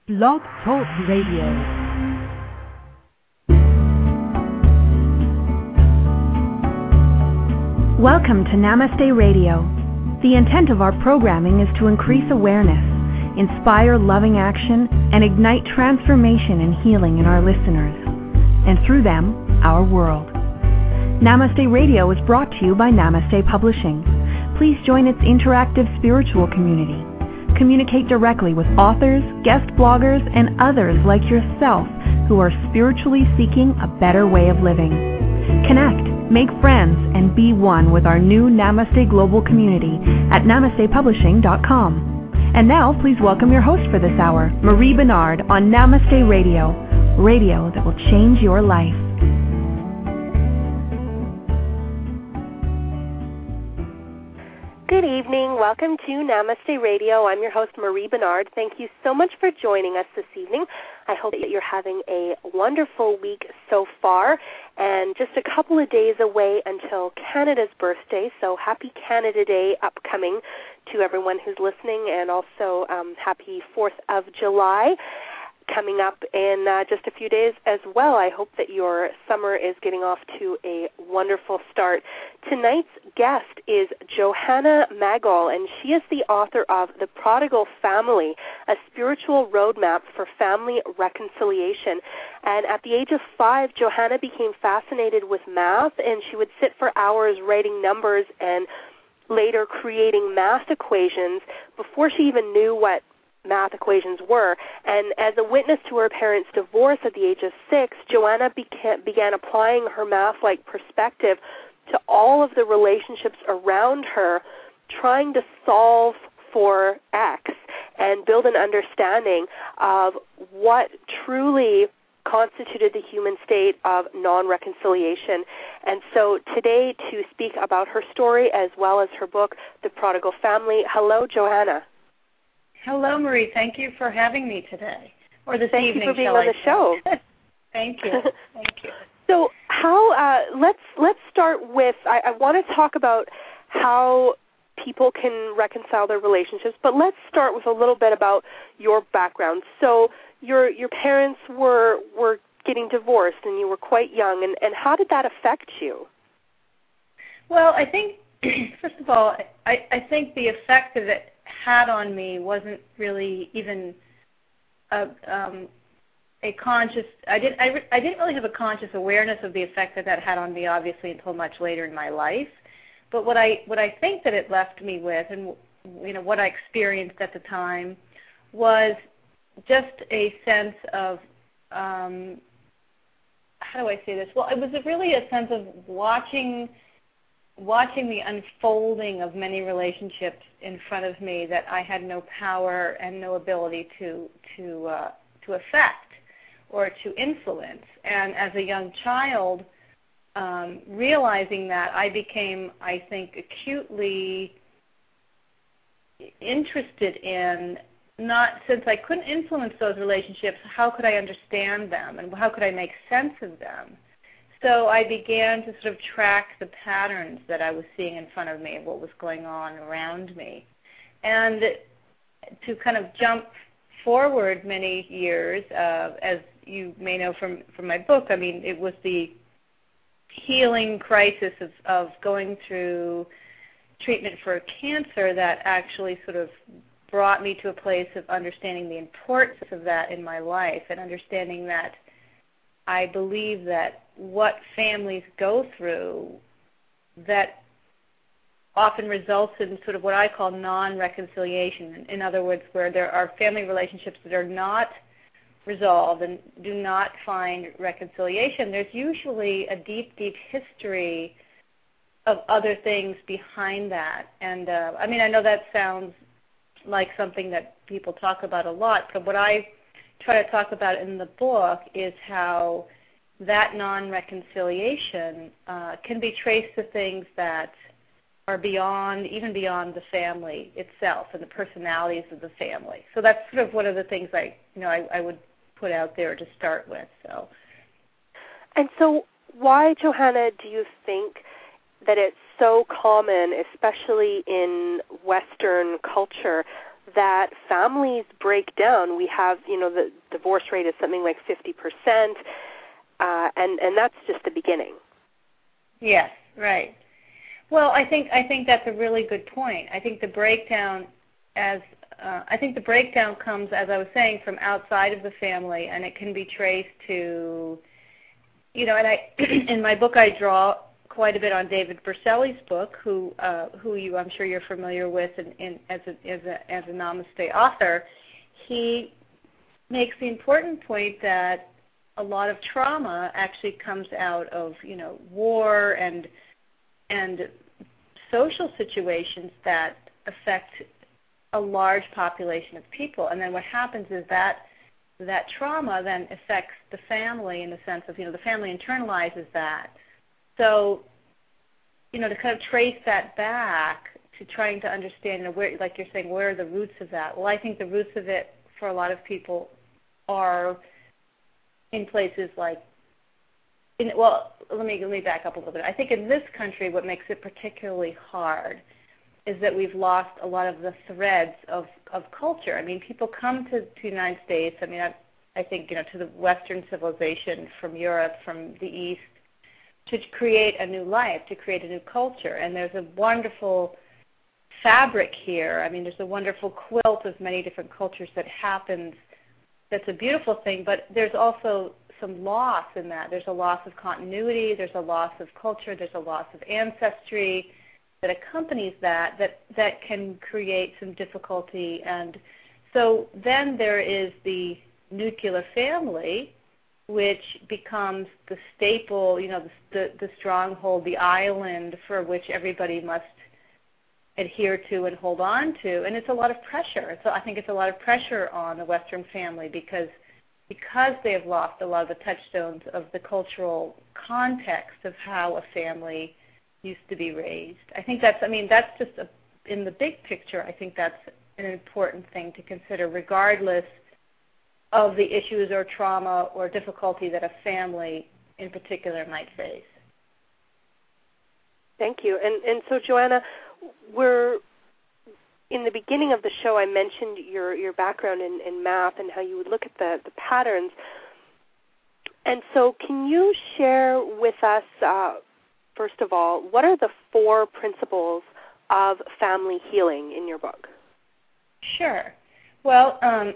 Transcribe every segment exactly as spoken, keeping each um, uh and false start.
Blog Talk Radio. Welcome to Namaste Radio. The intent of our programming is to increase awareness, inspire loving action, and ignite transformation and healing in our listeners, and through them, our world. Namaste Radio is brought to you by Namaste Publishing. Please join its interactive spiritual community. Communicate directly with authors, guest bloggers, and others like yourself who are spiritually seeking a better way of living. Connect, make friends, and be one with our new Namaste Global community at namaste publishing dot com. And now, please welcome your host for this hour, Marie Bernard, on Namaste Radio, radio that will change your life. Good evening. Welcome to Namaste Radio. I'm your host, Marie Bernard. Thank you so much for joining us this evening. I hope that you're having a wonderful week so far, and just a couple of days away until Canada's birthday, so happy Canada Day upcoming to everyone who's listening, and also um, happy fourth of July coming up in uh, just a few days as well. I hope that your summer is getting off to a wonderful start. Tonight's guest is Johanna Magol, and she is the author of The Prodigal Family, a spiritual roadmap for family reconciliation. And at the age of five, Johanna became fascinated with math, and she would sit for hours writing numbers and later creating math equations before she even knew what math equations were. And as a witness to her parents' divorce at the age of six, Johanna began, began applying her math-like perspective to all of the relationships around her, trying to solve for X and build an understanding of what truly constituted the human state of non-reconciliation. And so today, to speak about her story as well as her book, The Prodigal Family, hello, Johanna. Hello, Marie. Thank you for having me today, or this Thank evening. Thank you for being on on the show. Thank you. Thank you. So, how? Uh, let's let's start with. I, I want to talk about how people can reconcile their relationships, but let's start with a little bit about your background. So, your your parents were were getting divorced, and you were quite young. And, and how did that affect you? Well, I think first of all, I, I think the effect of it had on me wasn't really even a, um, a conscious. I didn't. I, I didn't really have a conscious awareness of the effect that that had on me, obviously, until much later in my life. But what I what I think that it left me with, and you know what I experienced at the time, was just a sense of um, how do I say this? Well, it was really a sense of watching. watching the unfolding of many relationships in front of me that I had no power and no ability to to uh, to affect or to influence. And as a young child, um, realizing that, I became, I think, acutely interested in, not since I couldn't influence those relationships, how could I understand them and how could I make sense of them? So I began to sort of track the patterns that I was seeing in front of me and what was going on around me. And to kind of jump forward many years, uh, as you may know from, from my book, I mean, it was the healing crisis of, of going through treatment for cancer that actually sort of brought me to a place of understanding the importance of that in my life and understanding that I believe that what families go through that often results in sort of what I call non-reconciliation. In other words, where there are family relationships that are not resolved and do not find reconciliation, there's usually a deep, deep history of other things behind that. And uh, I mean, I know that sounds like something that people talk about a lot, but what I try to talk about in the book is how that non-reconciliation uh, can be traced to things that are beyond, even beyond the family itself and the personalities of the family. So that's sort of one of the things I, you know, I, I would put out there to start with. So, and so, why, Johanna, do you think that it's so common, especially in Western culture, that families break down. We have, you know, the divorce rate is something like fifty percent, uh, and, and that's just the beginning. Yes, right. Well, I think I think that's a really good point. I think the breakdown, as uh, I think the breakdown comes, as I was saying, from outside of the family, and it can be traced to, you know, and I in my book I draw quite a bit on David Berceli's book, who uh, who you I'm sure you're familiar with, in, in, as a as a as a Namaste author. He makes the important point that a lot of trauma actually comes out of, you know, war and and social situations that affect a large population of people. And then what happens is that that trauma then affects the family in the sense of, you know, the family internalizes that. So, you know, to kind of trace that back to trying to understand, you know, where, like you're saying, where are the roots of that? Well, I think the roots of it for a lot of people are in places like, in, well, let me let me back up a little bit. I think in this country, what makes it particularly hard is that we've lost a lot of the threads of, of culture. I mean, people come to, to the United States. I mean, I, I think, you know, to the Western civilization from Europe, from the East, to create a new life, to create a new culture. And there's a wonderful fabric here. I mean, there's a wonderful quilt of many different cultures that happens. That's a beautiful thing, but there's also some loss in that. There's a loss of continuity, there's a loss of culture, there's a loss of ancestry that accompanies that, that, that can create some difficulty. And so then there is the nuclear family, which becomes the staple, you know, the, the, the stronghold, the island for which everybody must adhere to and hold on to, and it's a lot of pressure. So I think it's a lot of pressure on the Western family because because they have lost a lot of the touchstones of the cultural context of how a family used to be raised. I think that's, I mean, that's just a, in the big picture, I think that's an important thing to consider, regardless of the issues or trauma or difficulty that a family in particular might face. Thank you. And and so, Joanna, we're in the beginning of the show, I mentioned your, your background in, in math and how you would look at the, the patterns. And so can you share with us, uh, first of all, what are the four principles of family healing in your book? Sure. Well, um,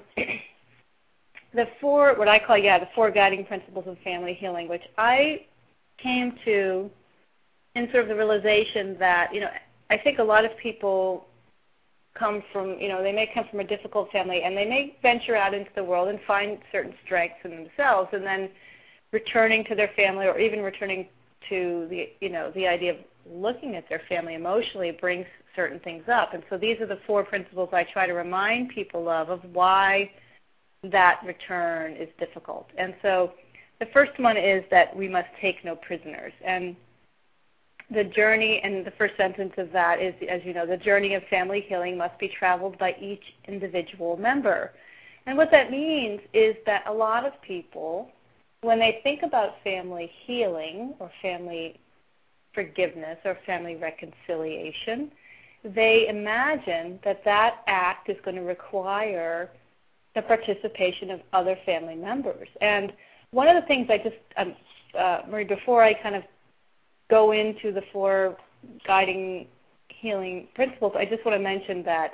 the four, what I call, yeah, the four guiding principles of family healing, which I came to in sort of the realization that, you know, I think a lot of people come from, you know, they may come from a difficult family and they may venture out into the world and find certain strengths in themselves, and then returning to their family or even returning to the, you know, the idea of looking at their family emotionally brings certain things up. And so these are the four principles I try to remind people of, of why that return is difficult. And so the first one is that we must take no prisoners. And the journey, and the first sentence of that is, as you know, the journey of family healing must be traveled by each individual member. And what that means is that a lot of people, when they think about family healing or family forgiveness or family reconciliation, they imagine that that act is going to require the participation of other family members. And one of the things I just, um, uh, Marie, before I kind of go into the four guiding healing principles, I just want to mention that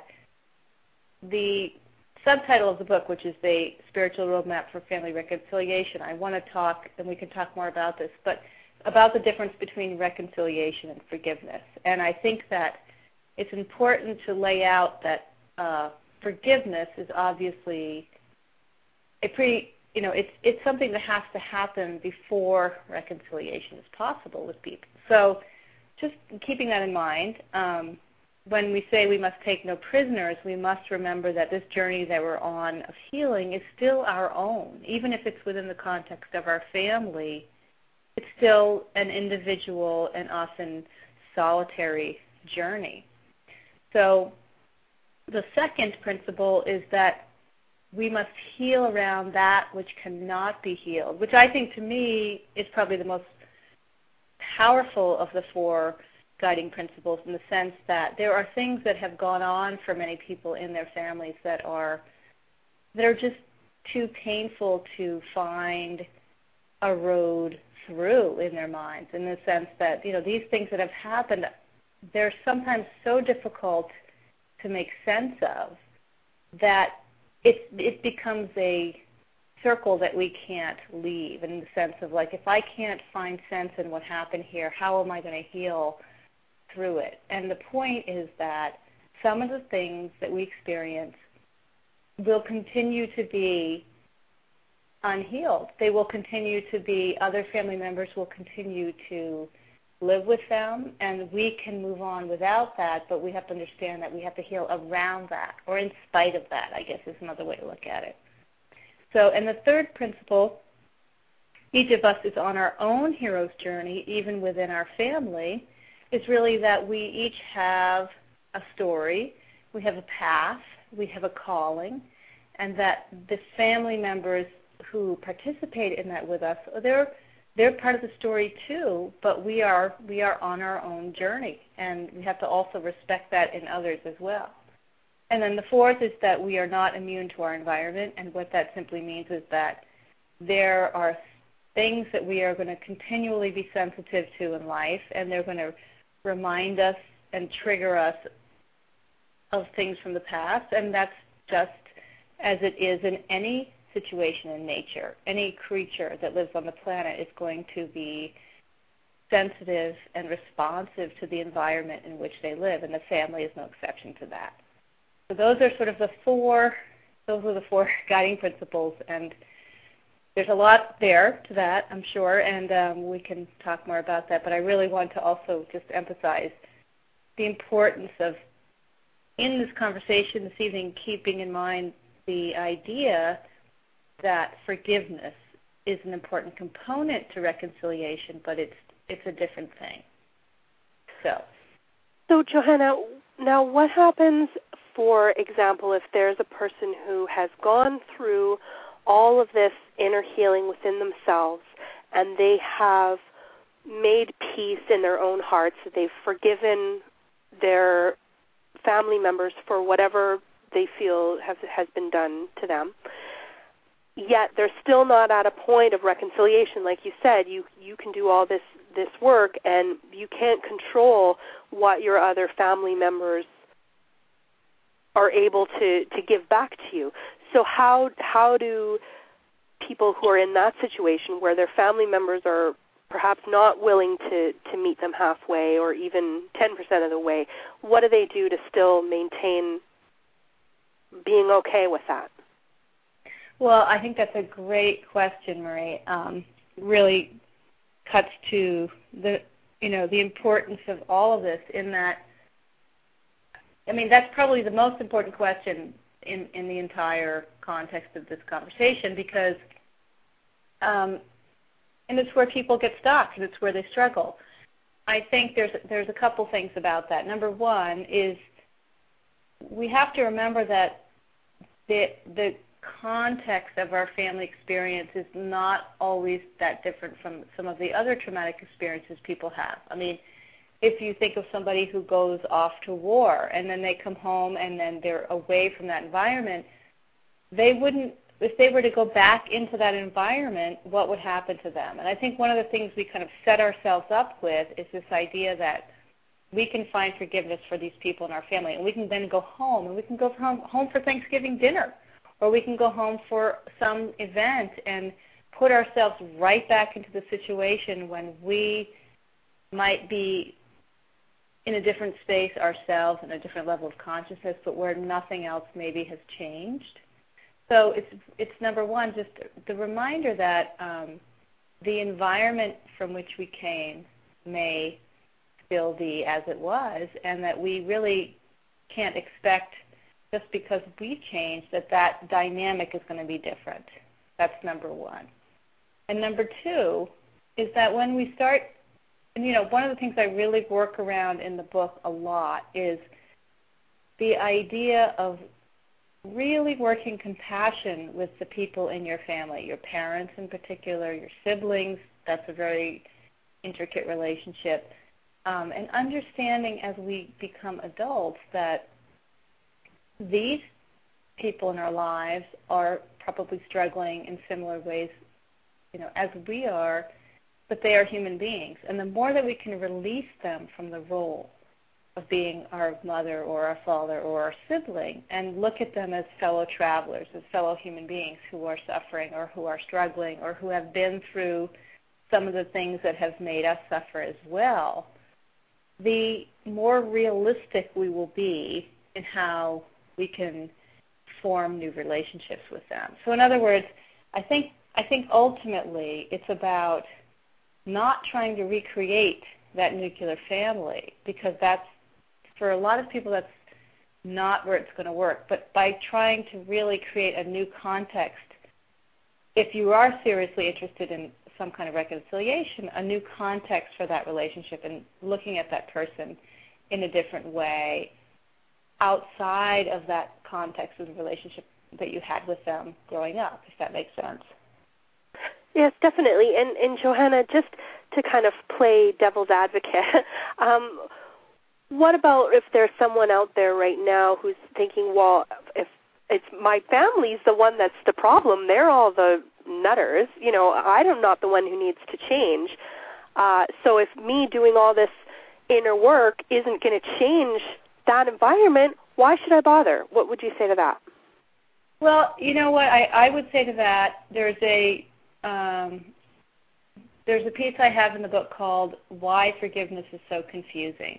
the subtitle of the book, which is the Spiritual Roadmap for Family Reconciliation, I want to talk, and we can talk more about this, but about the difference between reconciliation and forgiveness. And I think that it's important to lay out that uh, forgiveness is obviously a pretty You know, it's it's something that has to happen before reconciliation is possible with people. So just keeping that in mind, um, when we say we must take no prisoners, we must remember that this journey that we're on of healing is still our own. Even if it's within the context of our family, it's still an individual and often solitary journey. So the second principle is that we must heal around that which cannot be healed, which I think to me is probably the most powerful of the four guiding principles in the sense that there are things that have gone on for many people in their families that are that are just too painful to find a road through in their minds, in the sense that, you know, these things that have happened, they're sometimes so difficult to make sense of that it it becomes a circle that we can't leave, in the sense of, like, if I can't find sense in what happened here, how am I going to heal through it? And the point is that some of the things that we experience will continue to be unhealed. They will continue to be, other family members will continue to live with them, and we can move on without that, but we have to understand that we have to heal around that, or in spite of that, I guess is another way to look at it. So, and the third principle, each of us is on our own hero's journey, even within our family, is really that we each have a story, we have a path, we have a calling, and that the family members who participate in that with us, they're they're part of the story too, but we are we are on our own journey, and we have to also respect that in others as well. And then the fourth is that we are not immune to our environment, and what that simply means is that there are things that we are going to continually be sensitive to in life, and they're going to remind us and trigger us of things from the past, and that's just as it is in any situation in nature. Any creature that lives on the planet is going to be sensitive and responsive to the environment in which they live, and the family is no exception to that. So those are sort of the four, those are the four guiding principles, and there's a lot there to that, I'm sure, and um, we can talk more about that, but I really want to also just emphasize the importance of, in this conversation this evening, keeping in mind the idea that forgiveness is an important component to reconciliation, but it's it's a different thing. So, so Johanna, now what happens, for example, if there's a person who has gone through all of this inner healing within themselves and they have made peace in their own hearts, that they've forgiven their family members for whatever they feel has has been done to them, yet they're still not at a point of reconciliation. Like you said, you you can do all this, this work, and you can't control what your other family members are able to, to give back to you. So how how do people who are in that situation where their family members are perhaps not willing to, to meet them halfway or even ten percent of the way, what do they do to still maintain being okay with that? Well, I think that's a great question, Marie. Um, really cuts to the you know the importance of all of this. In that, I mean, that's probably the most important question in, in the entire context of this conversation, because um, and it's where people get stuck, and it's where they struggle. I think there's there's a couple things about that. Number one is we have to remember that the the context of our family experience is not always that different from some of the other traumatic experiences people have. I mean, if you think of somebody who goes off to war and then they come home and then they're away from that environment, they wouldn't, if they were to go back into that environment, what would happen to them? And I think one of the things we kind of set ourselves up with is this idea that we can find forgiveness for these people in our family, and we can then go home, and we can go home, home for Thanksgiving dinner, or we can go home for some event and put ourselves right back into the situation when we might be in a different space ourselves, in a different level of consciousness, but where nothing else maybe has changed. So it's it's number one, just the reminder that um, the environment from which we came may still be as it was, and that we really can't expect, just because we change, that that dynamic is going to be different. That's number one. And number two is that when we start, and you know, one of the things I really work around in the book a lot is the idea of really working compassion with the people in your family, your parents in particular, your siblings. That's a very intricate relationship. Um, and understanding as we become adults that these people in our lives are probably struggling in similar ways, you know, as we are, but they are human beings. And the more that we can release them from the role of being our mother or our father or our sibling and look at them as fellow travelers, as fellow human beings who are suffering or who are struggling or who have been through some of the things that have made us suffer as well, the more realistic we will be in how we can form new relationships with them. So in other words, I think I think ultimately it's about not trying to recreate that nuclear family, because that's, for a lot of people, that's not where it's going to work. But by trying to really create a new context, if you are seriously interested in some kind of reconciliation, a new context for that relationship and looking at that person in a different way outside of that context of the relationship that you had with them growing up, if that makes sense. Yes, definitely. And, and Johanna, just to kind of play devil's advocate, um, what about if there's someone out there right now who's thinking, well, if it's my family's the one that's the problem, they're all the nutters, you know, I'm not the one who needs to change. Uh, so if me doing all this inner work isn't going to change that environment, why should I bother? What would you say to that? Well, you know what, I, I would say to that, there's a um, there's a piece I have in the book called Why Forgiveness is So Confusing.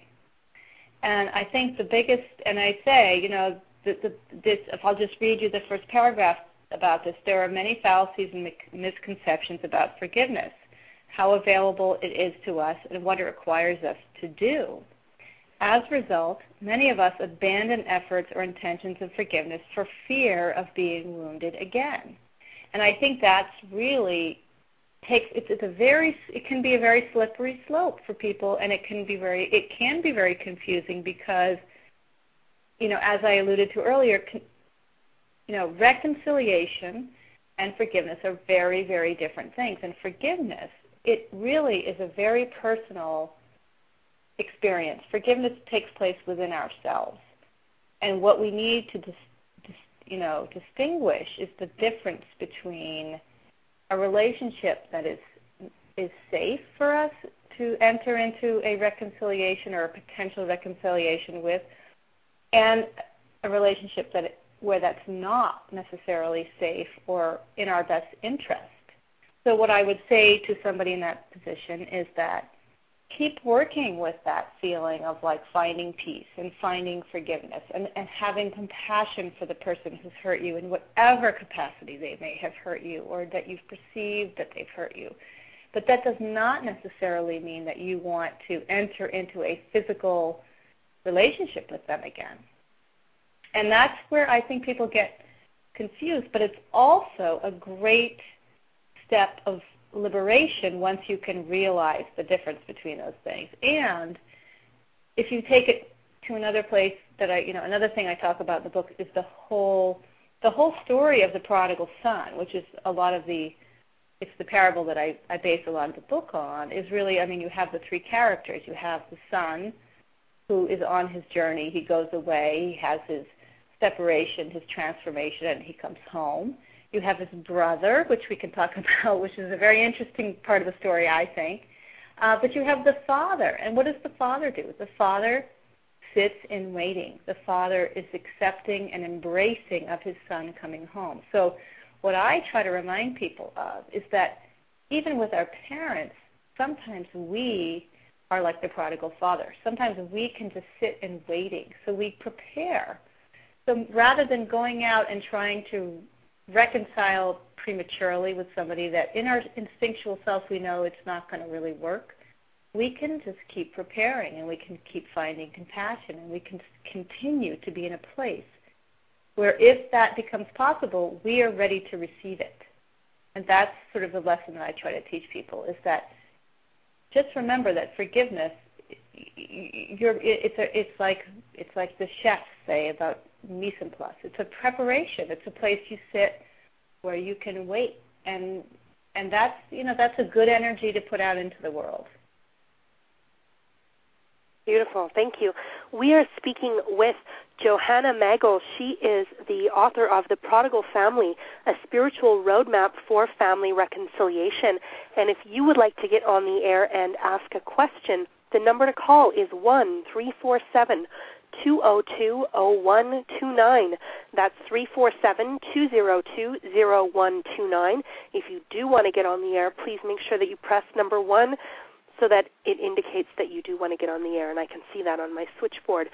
And I think the biggest, and I say, you know, the, the, this, if I'll just read you the first paragraph about this, there are many fallacies and misconceptions about forgiveness, how available it is to us, and what it requires us to do. As a result, many of us abandon efforts or intentions of forgiveness for fear of being wounded again. And I think that's really takes it's, it's a very it can be a very slippery slope for people, and it can be very it can be very confusing because, you know, as I alluded to earlier, con, you know, reconciliation and forgiveness are very, very different things. And forgiveness, it really is a very personal experience. Forgiveness takes place within ourselves, and what we need to dis, dis, you know distinguish is the difference between a relationship that is is safe for us to enter into a reconciliation or a potential reconciliation with, and a relationship that where that's not necessarily safe or in our best interest. So what I would say to somebody in that position is that keep working with that feeling of like finding peace and finding forgiveness and, and having compassion for the person who's hurt you in whatever capacity they may have hurt you or that you've perceived that they've hurt you. But that does not necessarily mean that you want to enter into a physical relationship with them again. And that's where I think people get confused, but it's also a great step of liberation once you can realize the difference between those things. And if you take it to another place that I, you know, another thing I talk about in the book is the whole, the whole story of the prodigal son, which is a lot of the, it's the parable that I, I base a lot of the book on, is really, I mean, you have the three characters. You have the son who is on his journey. He goes away. He has his separation, his transformation, and he comes home. You have his brother, which we can talk about, which is a very interesting part of the story, I think. Uh, but you have the father. And what does the father do? The father sits in waiting. The father is accepting and embracing of his son coming home. So what I try to remind people of is that even with our parents, sometimes we are like the prodigal father. Sometimes we can just sit in waiting. So we prepare. So rather than going out and trying to reconcile prematurely with somebody that in our instinctual self we know it's not going to really work, we can just keep preparing and we can keep finding compassion and we can continue to be in a place where if that becomes possible, we are ready to receive it. And that's sort of the lesson that I try to teach people, is that just remember that forgiveness, you're, it's, a, it's, like, it's like the chefs say about mise en place. It's a preparation. It's a place you sit where you can wait, and and that's you know that's a good energy to put out into the world. Beautiful. Thank you. We are speaking with Johanna Magel. She is the author of The Prodigal Family, a spiritual roadmap for family reconciliation. And if you would like to get on the air and ask a question, the number to call is one three four seven, two zero two, zero one two nine. That's three four seven, two zero two, zero one two nine. If you do want to get on the air, please make sure that you press number one so that it indicates that you do want to get on the air, and I can see that on my switchboard.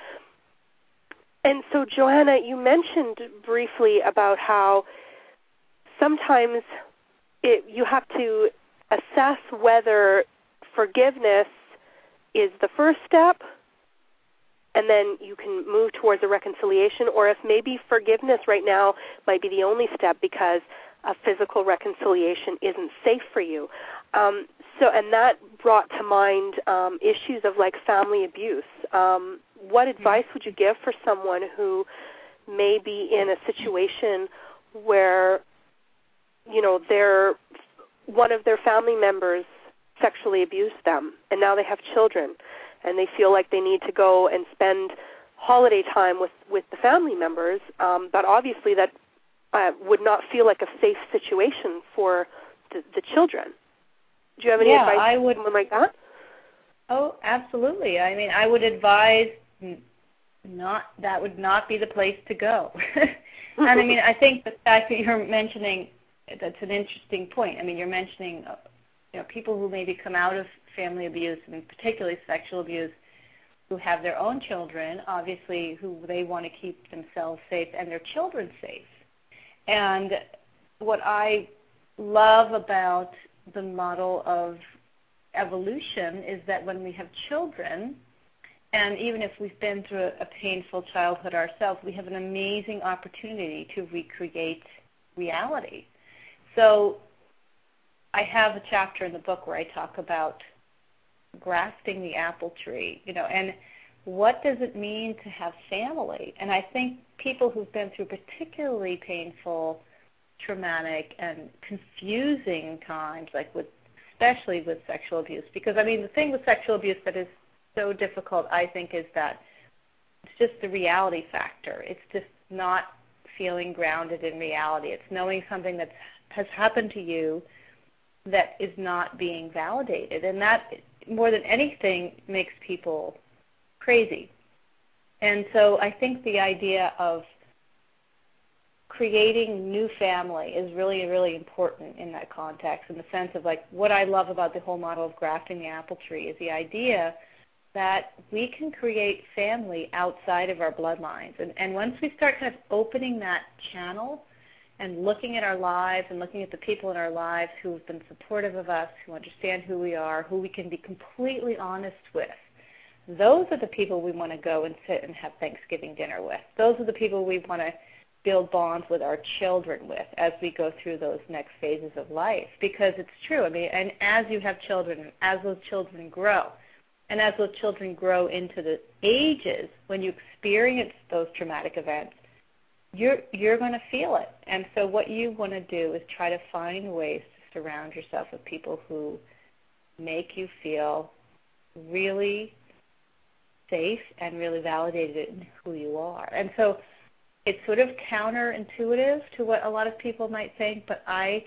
And so, Johanna, you mentioned briefly about how sometimes it, you have to assess whether forgiveness is the first step, and then you can move towards a reconciliation, or if maybe forgiveness right now might be the only step because a physical reconciliation isn't safe for you. Um, so, and that brought to mind um, issues of like family abuse. Um, what advice would you give for someone who may be in a situation where, you know, their one of their family members sexually abused them, and now they have children, and they feel like they need to go and spend holiday time with, with the family members, um, but obviously that uh, would not feel like a safe situation for the, the children. Do you have any yeah, advice I would, for someone like that? Oh, absolutely. I mean, I would advise not that would not be the place to go. And I mean, I think the fact that you're mentioning, that's an interesting point. I mean, you're mentioning uh, you know, people who maybe come out of family abuse, and particularly sexual abuse, who have their own children, obviously, who they want to keep themselves safe and their children safe. And what I love about the model of evolution is that when we have children, and even if we've been through a, a painful childhood ourselves, we have an amazing opportunity to recreate reality. So I have a chapter in the book where I talk about grafting the apple tree, you know, and what does it mean to have family? And I think people who've been through particularly painful, traumatic, and confusing times, like with, especially with sexual abuse, because, I mean, the thing with sexual abuse that is so difficult, I think, is that it's just the reality factor. It's just not feeling grounded in reality. It's knowing something that has happened to you that is not being validated. And that, more than anything, makes people crazy. And so I think the idea of creating new family is really, really important in that context, in the sense of, like, what I love about the whole model of grafting the apple tree is the idea that we can create family outside of our bloodlines. And, and once we start kind of opening that channel and looking at our lives and looking at the people in our lives who have been supportive of us, who understand who we are, who we can be completely honest with, those are the people we want to go and sit and have Thanksgiving dinner with. Those are the people we want to build bonds with our children with as we go through those next phases of life. Because it's true, I mean, and as you have children, as those children grow, and as those children grow into the ages when you experience those traumatic events, you're you're going to feel it. And so what you want to do is try to find ways to surround yourself with people who make you feel really safe and really validated in who you are. And so it's sort of counterintuitive to what a lot of people might think, but I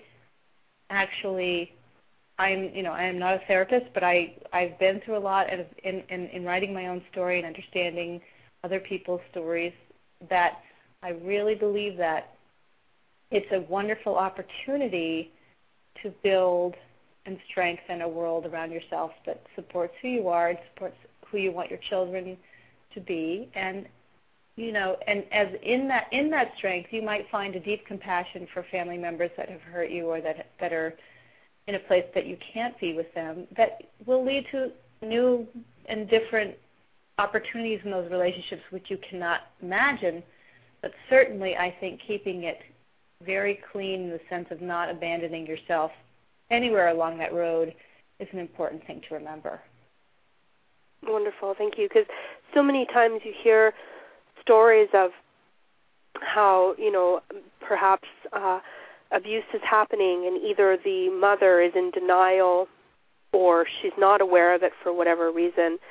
actually, I'm, you know, I am not a therapist, but I, I've been through a lot in, in, in, in writing my own story and understanding other people's stories, that I really believe that it's a wonderful opportunity to build and strengthen a world around yourself that supports who you are and supports who you want your children to be. And you know, and as in that in that strength, you might find a deep compassion for family members that have hurt you, or that that are in a place that you can't be with them, that will lead to new and different opportunities in those relationships which you cannot imagine. But certainly, I think keeping it very clean in the sense of not abandoning yourself anywhere along that road is an important thing to remember. Wonderful, thank you. Because so many times you hear stories of how, you know, perhaps uh, abuse is happening and either the mother is in denial or she's not aware of it for whatever reason.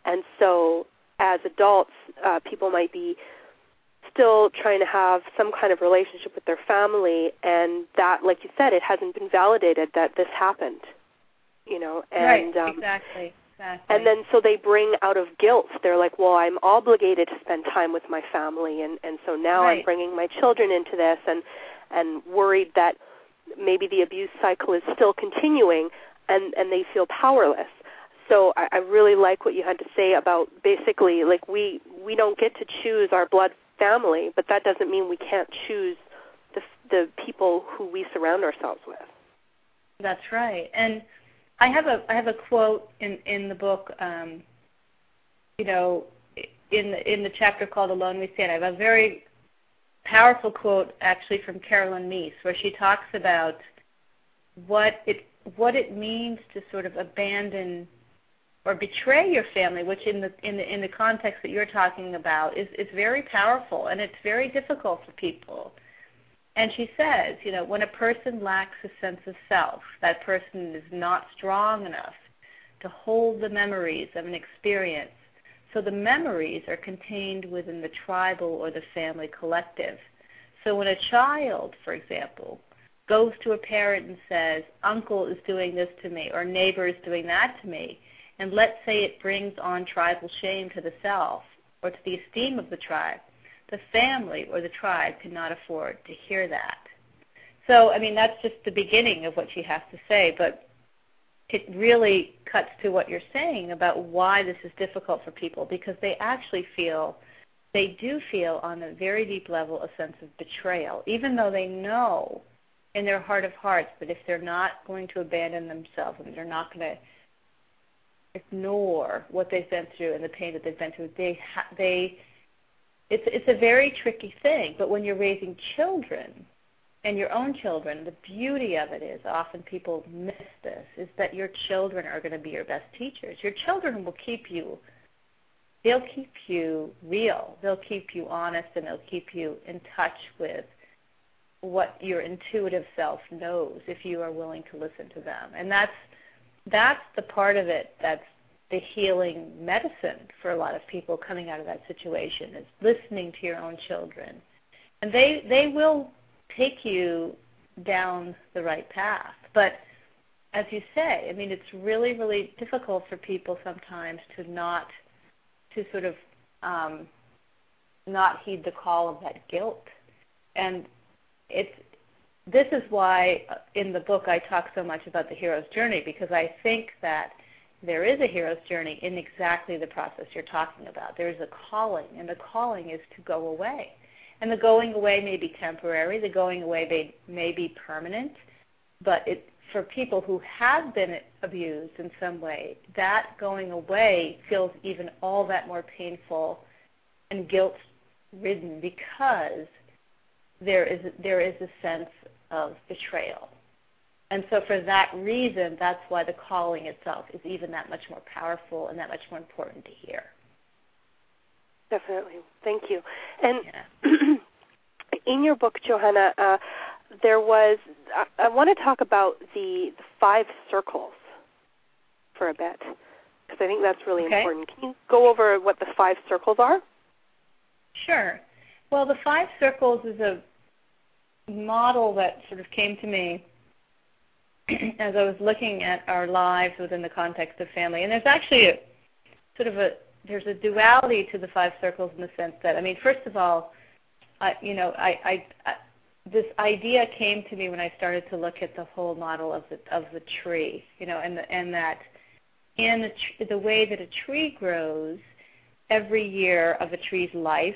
And so as adults, uh, people might be still trying to have some kind of relationship with their family, and that, like you said, it hasn't been validated that this happened, you know. And, right, um, exactly, exactly. And then so they bring out of guilt. They're like, well, I'm obligated to spend time with my family, and, and so now right. I'm bringing my children into this, and, and worried that maybe the abuse cycle is still continuing, and, and they feel powerless. So I, I really like what you had to say about basically, like, we, we don't get to choose our blood family, but that doesn't mean we can't choose the, the people who we surround ourselves with. That's right. And I have a I have a quote in, in the book, um, you know, in the, in the chapter called Alone We Stand. I have a very powerful quote actually from Carolyn Meese, where she talks about what it what it means to sort of abandon or betray your family, which in the in the in the context that you're talking about is, is very powerful, and it's very difficult for people. And she says, you know, when a person lacks a sense of self, that person is not strong enough to hold the memories of an experience. So the memories are contained within the tribal or the family collective. So when a child, for example, goes to a parent and says, uncle is doing this to me, or neighbor is doing that to me, and let's say it brings on tribal shame to the self or to the esteem of the tribe, the family or the tribe cannot afford to hear that. So, I mean, that's just the beginning of what she has to say, but it really cuts to what you're saying about why this is difficult for people, because they actually feel, they do feel on a very deep level a sense of betrayal, even though they know in their heart of hearts that if they're not going to abandon themselves and they're not going to ignore what they've been through and the pain that they've been through, they ha- they it's it's a very tricky thing. But when you're raising children and your own children, the beauty of it is often people miss this, is that your children are going to be your best teachers. Your children will keep you, they'll keep you real, they'll keep you honest, and they'll keep you in touch with what your intuitive self knows if you are willing to listen to them. And that's that's the part of it that's the healing medicine for a lot of people coming out of that situation, is listening to your own children. And they they will take you down the right path. But as you say, I mean, it's really, really difficult for people sometimes to not, to sort of um, not heed the call of that guilt. And it's, this is why in the book I talk so much about the hero's journey, because I think that there is a hero's journey in exactly the process you're talking about. There is a calling, and the calling is to go away. And the going away may be temporary. The going away may, may be permanent. But it, for people who have been abused in some way, that going away feels even all that more painful and guilt-ridden, because there is there is a sense of betrayal. And so for that reason, that's why the calling itself is even that much more powerful and that much more important to hear. Definitely. Thank you. And yeah. in your book, Johanna, uh, there was, I, I want to talk about the, the five circles for a bit, because I think that's really okay. important. Can you go over what the five circles are? Sure. Well, the five circles is a model that sort of came to me as I was looking at our lives within the context of family. And there's actually a sort of a, there's a duality to the five circles in the sense that, I mean, first of all, I, you know, I, I, I, this idea came to me when I started to look at the whole model of the of the tree, you know, and the, and that in the, tr- the way that a tree grows, every year of a tree's life,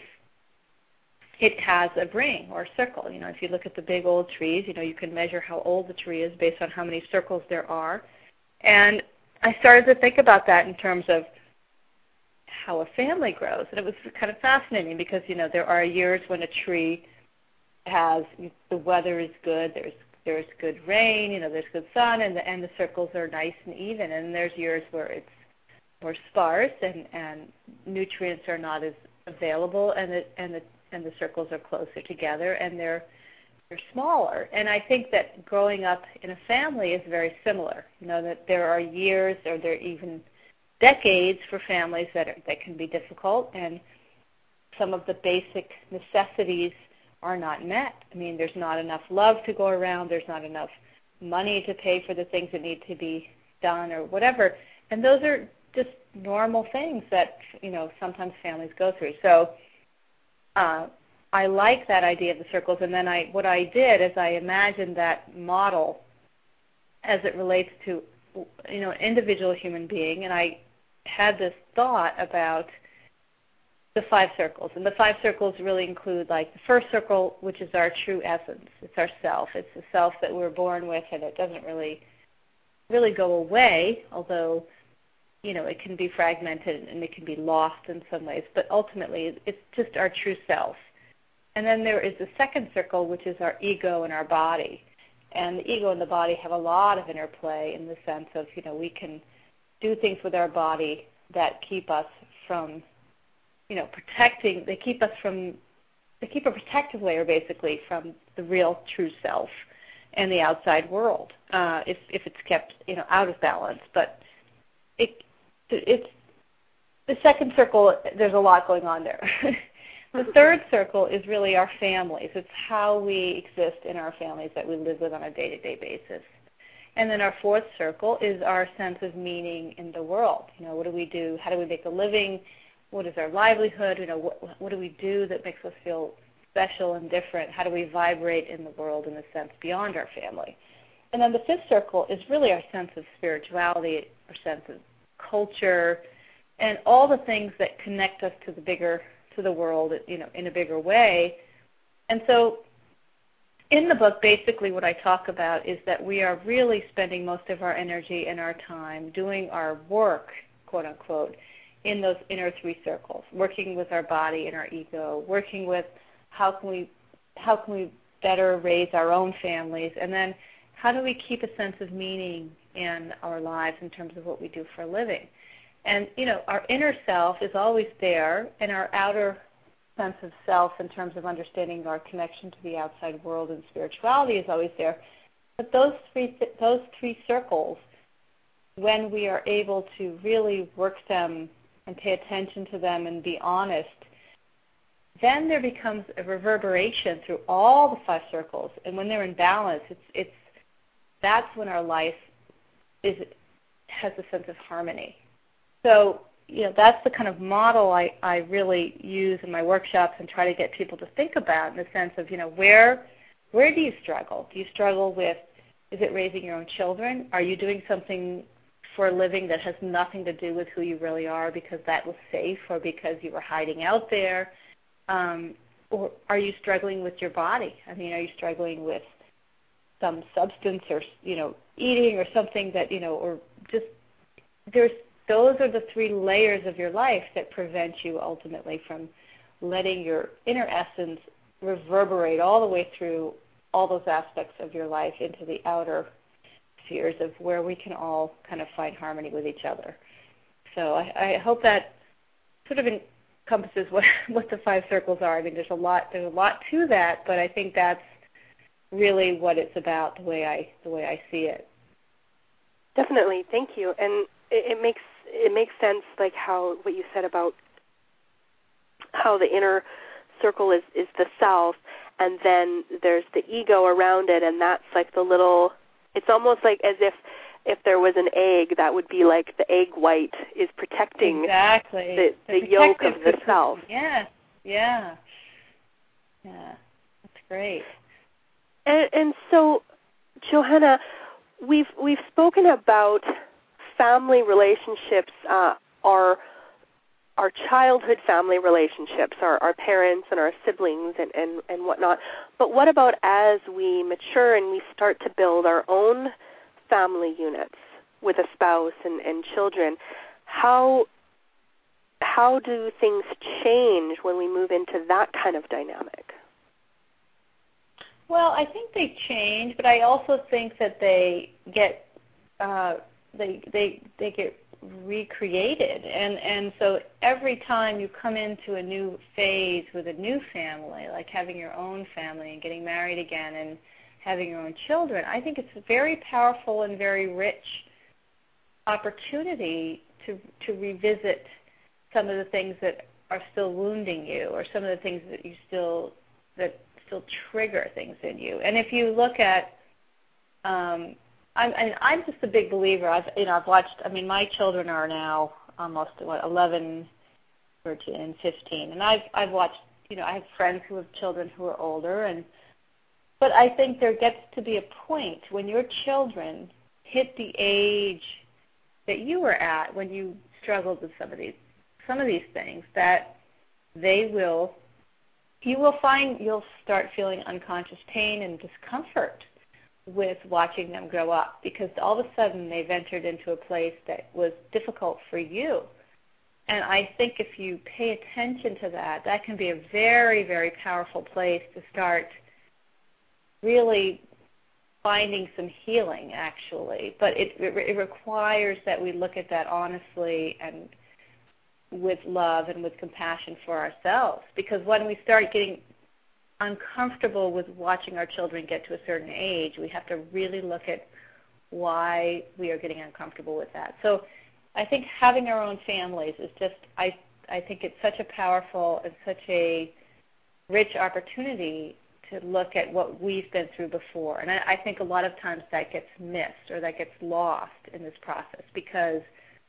it has a ring or a circle. You know, if you look at the big old trees, you know, you can measure how old the tree is based on how many circles there are. And I started to think about that in terms of how a family grows. And it was kind of fascinating because, you know, there are years when a tree has, the weather is good, there's there's good rain, you know, there's good sun, and the, and the circles are nice and even. And there's years where it's more sparse and, and nutrients are not as available, and the, and the and the circles are closer together, and they're they're smaller. And I think that growing up in a family is very similar. You know, that there are years, or there even decades for families that are, that can be difficult, and some of the basic necessities are not met. I mean, there's not enough love to go around. There's not enough money to pay for the things that need to be done or whatever. And those are just normal things that, you know, sometimes families go through. So uh, I like that idea of the circles. And then I, what I did is I imagined that model as it relates to, you know, an individual human being. And I had this thought about the five circles. And the five circles really include, like, the first circle, which is our true essence. It's our self. It's the self that we're born with, and it doesn't really really go away, although, you know, it can be fragmented and it can be lost in some ways. But ultimately, it's just our true self. And then there is the second circle, which is our ego and our body. And the ego and the body have a lot of interplay in the sense of, you know, we can do things with our body that keep us from, you know, protecting, they keep us from, they keep a protective layer basically from the real true self and the outside world, uh, if if it's kept, you know, out of balance. But it it's the second circle, there's a lot going on there. The third circle is really our families. It's how we exist in our families that we live with on a day-to-day basis. And then our fourth circle is our sense of meaning in the world. You know, what do we do? How do we make a living? What is our livelihood? You know, what, what do we do that makes us feel special and different? How do we vibrate in the world in a sense beyond our family? And then the fifth circle is really our sense of spirituality, our sense of culture, and all the things that connect us to the bigger, to the world, you know, in a bigger way. And so in the book, basically what I talk about is that we are really spending most of our energy and our time doing our work, quote unquote, in those inner three circles, working with our body and our ego, working with how can we how can we better raise our own families, and then how do we keep a sense of meaning in our lives in terms of what we do for a living. And, you know, our inner self is always there, and our outer sense of self in terms of understanding our connection to the outside world and spirituality is always there. But those three those three circles, when we are able to really work them and pay attention to them and be honest, then there becomes a reverberation through all the five circles. And when they're in balance, it's it's that's when our life is has a sense of harmony. So, you know, that's the kind of model I, I really use in my workshops and try to get people to think about in the sense of, you know, where where do you struggle? Do you struggle with, is it raising your own children? Are you doing something for a living that has nothing to do with who you really are because that was safe or because you were hiding out there? Um, or are you struggling with your body? I mean, are you struggling with some substance or, you know, eating or something that, you know, or just there's those are the three layers of your life that prevent you ultimately from letting your inner essence reverberate all the way through all those aspects of your life into the outer spheres of where we can all kind of find harmony with each other. So I, I hope that sort of encompasses what, what the five circles are. I mean, there's a lot there's a lot to that, but I think that's really what it's about, the way I the way I see it. Definitely, thank you. And it, it makes it makes sense, like how what you said about how the inner circle is, is the self, and then there's the ego around it, and that's like the little. It's almost like as if if there was an egg, that would be like the egg white is protecting exactly the, the, the yolk of the self. Yes, yeah, yeah, that's great. And, and so, Johanna, we've we've spoken about family relationships, uh, our our childhood family relationships, our, our parents and our siblings and, and, and whatnot. But what about as we mature and we start to build our own family units with a spouse and, and children? How how do things change when we move into that kind of dynamic? Well, I think they change, but I also think that they get uh, they they they get recreated, and and so every time you come into a new phase with a new family, like having your own family and getting married again and having your own children, I think it's a very powerful and very rich opportunity to to revisit some of the things that are still wounding you, or some of the things that you still that still trigger things in you. And if you look at, um, I'm I mean, I'm just a big believer. I've you know I've watched. I mean, my children are now almost what eleven, thirteen, and fifteen, and I've I've watched. You know, I have friends who have children who are older, and but I think there gets to be a point when your children hit the age that you were at when you struggled with some of these some of these things, that they will you will find you'll start feeling unconscious pain and discomfort with watching them grow up, because all of a sudden they've entered into a place that was difficult for you. And I think if you pay attention to that, that can be a very, very powerful place to start really finding some healing, actually. But it, it, it requires that we look at that honestly and with love and with compassion for ourselves. Because when we start getting uncomfortable with watching our children get to a certain age, we have to really look at why we are getting uncomfortable with that. So I think having our own families is just, I I think it's such a powerful and such a rich opportunity to look at what we've been through before. And I, I think a lot of times that gets missed or that gets lost in this process, because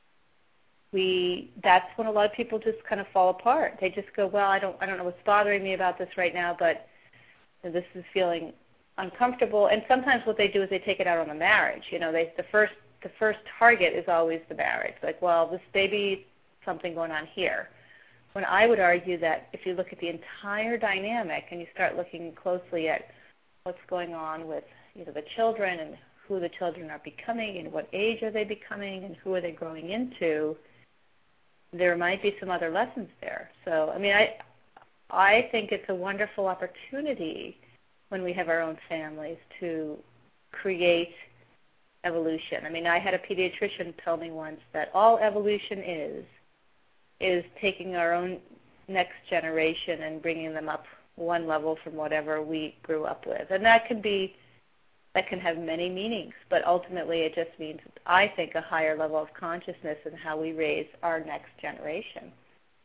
we that's when a lot of people just kind of fall apart. They just go, well, I don't I don't know what's bothering me about this right now, but this is feeling uncomfortable. And sometimes what they do is they take it out on the marriage. You know, they the first the first target is always the marriage. Like, well, this baby, something going on here. When I would argue that if you look at the entire dynamic and you start looking closely at what's going on with, you know, the children and who the children are becoming and what age are they becoming and who are they growing into, there might be some other lessons there. So, I mean, I I think it's a wonderful opportunity when we have our own families to create evolution. I mean, I had a pediatrician tell me once that all evolution is is taking our own next generation and bringing them up one level from whatever we grew up with. And that can be, that can have many meanings, but ultimately it just means, I think, a higher level of consciousness in how we raise our next generation.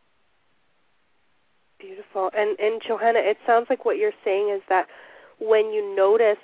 Beautiful. And, and Johanna, it sounds like what you're saying is that when you notice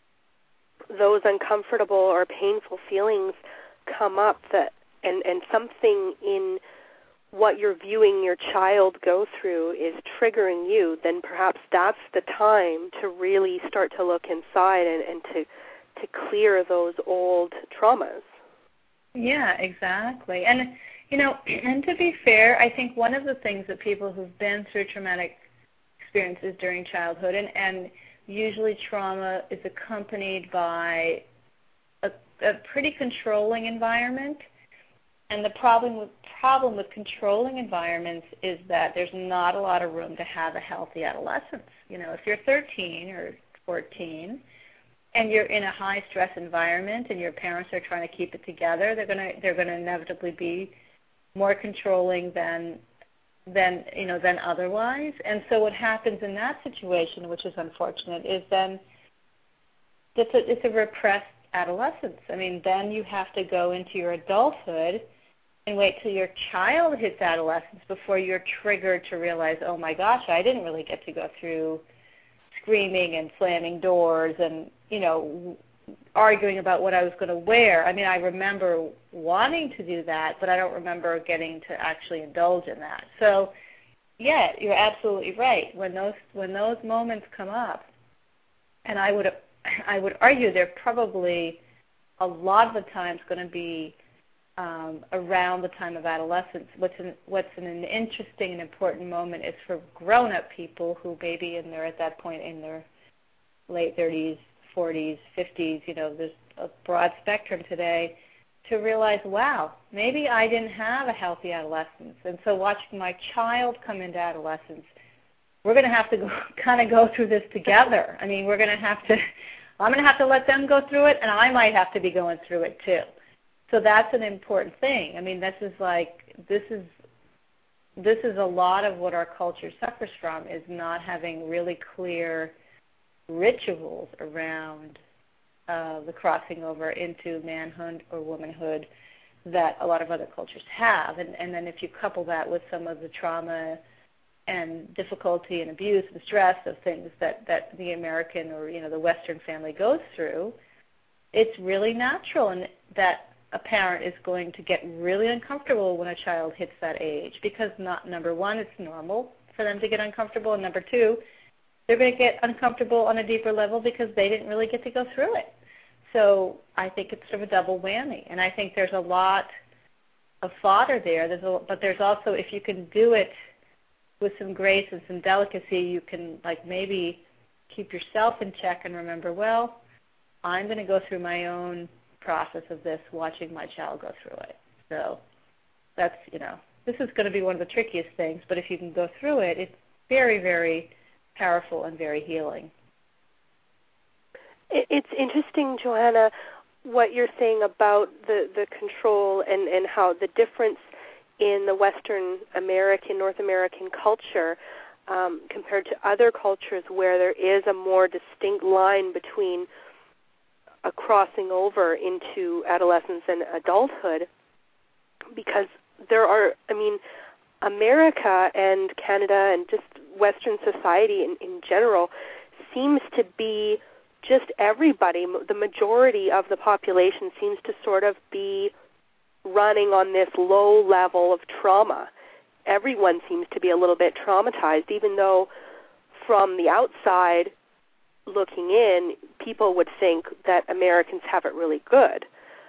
those uncomfortable or painful feelings come up, that and, and something in what you're viewing your child go through is triggering you, then perhaps that's the time to really start to look inside and, and to to clear those old traumas. Yeah, exactly. And, you know, and to be fair, I think one of the things that people who've been through traumatic experiences during childhood, and, and usually trauma is accompanied by a, a pretty controlling environment. And the problem with problem with controlling environments is that there's not a lot of room to have a healthy adolescence. You know, if you're thirteen or fourteen and you're in a high stress environment and your parents are trying to keep it together, they're gonna they're gonna inevitably be more controlling than than you know than otherwise. And so what happens in that situation, which is unfortunate, is then it's a, it's a repressed adolescence. I mean, then you have to go into your adulthood and wait till your child hits adolescence before you're triggered to realize, oh my gosh, I didn't really get to go through screaming and slamming doors and, you know, arguing about what I was going to wear. I mean, I remember wanting to do that, but I don't remember getting to actually indulge in that. So, yeah, you're absolutely right. When those when those moments come up, and I would I would argue they're probably a lot of the times going to be um, around the time of adolescence. What's an, what's an interesting and important moment is for grown-up people who maybe and they're at that point in their late thirties, forties, fifties, you know, there's a broad spectrum today, to realize, wow, maybe I didn't have a healthy adolescence. And so watching my child come into adolescence, we're going to have to go, kind of go through this together. I mean, we're going to have to, I'm going to have to let them go through it, and I might have to be going through it too. So that's an important thing. I mean, this is like, this is, this is a lot of what our culture suffers from, is not having really clear rituals around uh, the crossing over into manhood or womanhood, that a lot of other cultures have. And, and then if you couple that with some of the trauma and difficulty and abuse and stress of things that, that the American or, you know, the Western family goes through, it's really natural and that a parent is going to get really uncomfortable when a child hits that age because, not number one, it's normal for them to get uncomfortable, and number two, they're going to get uncomfortable on a deeper level because they didn't really get to go through it. So I think it's sort of a double whammy, and I think there's a lot of fodder there, there's a, but there's also, if you can do it with some grace and some delicacy, you can like maybe keep yourself in check and remember, well, I'm going to go through my own process of this, watching my child go through it. So that's, you know, this is going to be one of the trickiest things, but if you can go through it, it's very, very powerful and very healing. It's interesting, Johanna, what you're saying about the, the control and, and how the difference in the Western American, North American culture um, compared to other cultures where there is a more distinct line between a crossing over into adolescence and adulthood, because there are, I mean, America and Canada and just Western society in, in general seems to be just everybody, the majority of the population seems to sort of be running on this low level of trauma. Everyone seems to be a little bit traumatized, even though from the outside looking in, people would think that Americans have it really good.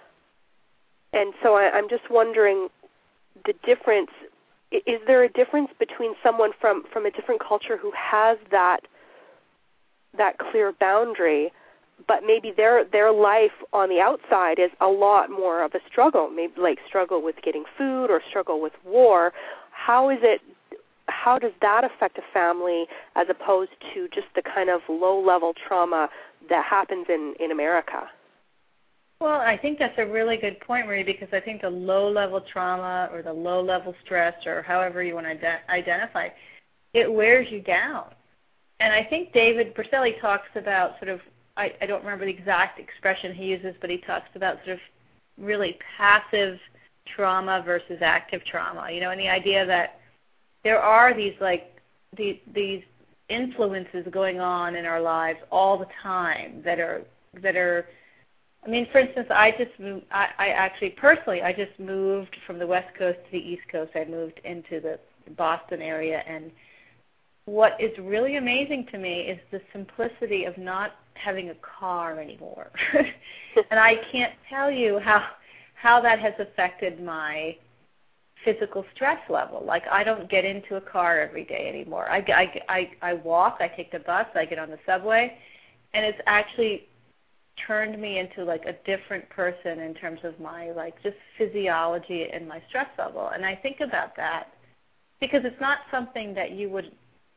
And so I, I'm just wondering the difference, is there a difference between someone from, from a different culture who has that that clear boundary, but maybe their their life on the outside is a lot more of a struggle, maybe like struggle with getting food or struggle with war? How is it, how does that affect a family as opposed to just the kind of low-level trauma that happens in, in America? Well, I think that's a really good point, Marie, because I think the low-level trauma or the low-level stress or however you want to ident- identify, it wears you down. And I think David Berceli talks about sort of, I, I don't remember the exact expression he uses, but he talks about sort of really passive trauma versus active trauma, you know, and the idea that there are these like the, these influences going on in our lives all the time that are that are. I mean, for instance, I just moved. I, I actually personally, I just moved from the West Coast to the East Coast. I moved into the Boston area, and what is really amazing to me is the simplicity of not having a car anymore. And I can't tell you how how that has affected my physical stress level. Like, I don't get into a car every day anymore. I, I, I, I walk, I take the bus, I get on the subway, and it's actually turned me into, like, a different person in terms of my, like, just physiology and my stress level. And I think about that because it's not something that you would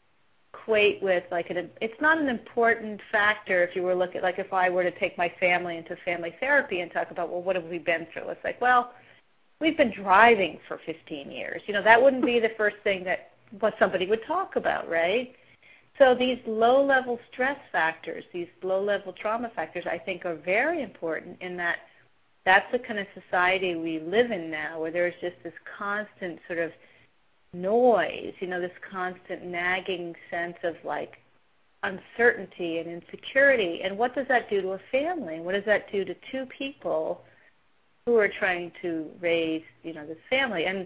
equate with, like, an, it's not an important factor if you were looking, like, if I were to take my family into family therapy and talk about, well, what have we been through? It's like, well, we've been driving for fifteen years. You know, that wouldn't be the first thing that what somebody would talk about, right? So these low-level stress factors, these low-level trauma factors, I think are very important in that that's the kind of society we live in now, where there's just this constant sort of noise, you know, this constant nagging sense of, like, uncertainty and insecurity. And what does that do to a family? What does that do to two people who are trying to raise, you know, this family? And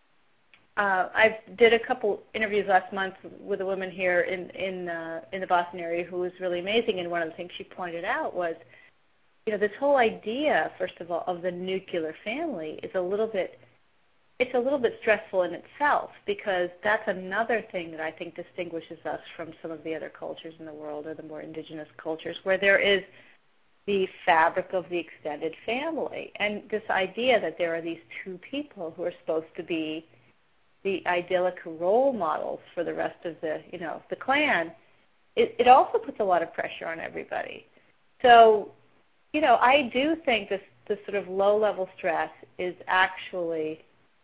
uh, I did a couple interviews last month with a woman here in in uh, in the Boston area who was really amazing. And one of the things she pointed out was, you know, this whole idea, first of all, of the nuclear family is a little bit, it's a little bit stressful in itself, because that's another thing that I think distinguishes us from some of the other cultures in the world, or the more indigenous cultures, where there is the fabric of the extended family. And this idea that there are these two people who are supposed to be the idyllic role models for the rest of the, you know, the clan, it, it also puts a lot of pressure on everybody. So, you know, I do think this, this sort of low-level stress is actually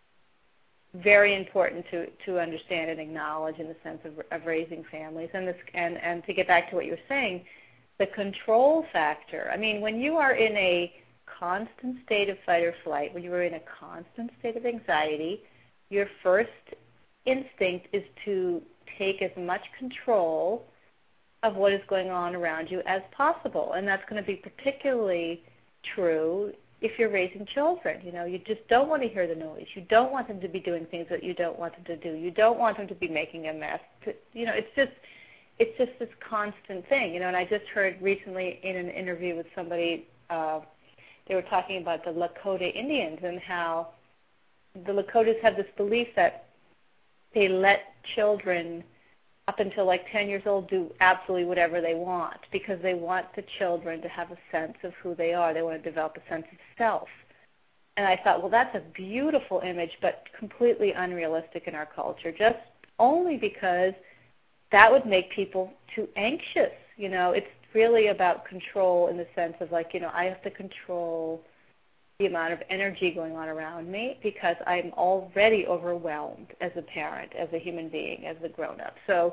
very important to, to understand and acknowledge in the sense of, of raising families. And, this, and, and to get back to what you were saying, the control factor. I mean, when you are in a constant state of fight or flight, when you are in a constant state of anxiety, your first instinct is to take as much control of what is going on around you as possible. And that's going to be particularly true if you're raising children. You know, you just don't want to hear the noise. You don't want them to be doing things that you don't want them to do. You don't want them to be making a mess. You know, it's just it's just this constant thing. You know, and I just heard recently in an interview with somebody, uh, they were talking about the Lakota Indians and how the Lakotas have this belief that they let children up until like ten years old do absolutely whatever they want because they want the children to have a sense of who they are. They want to develop a sense of self. And I thought, well, that's a beautiful image, but completely unrealistic in our culture, just only because that would make people too anxious. You know, it's really about control in the sense of like, you know, I have to control the amount of energy going on around me because I'm already overwhelmed as a parent, as a human being, as a grown-up. So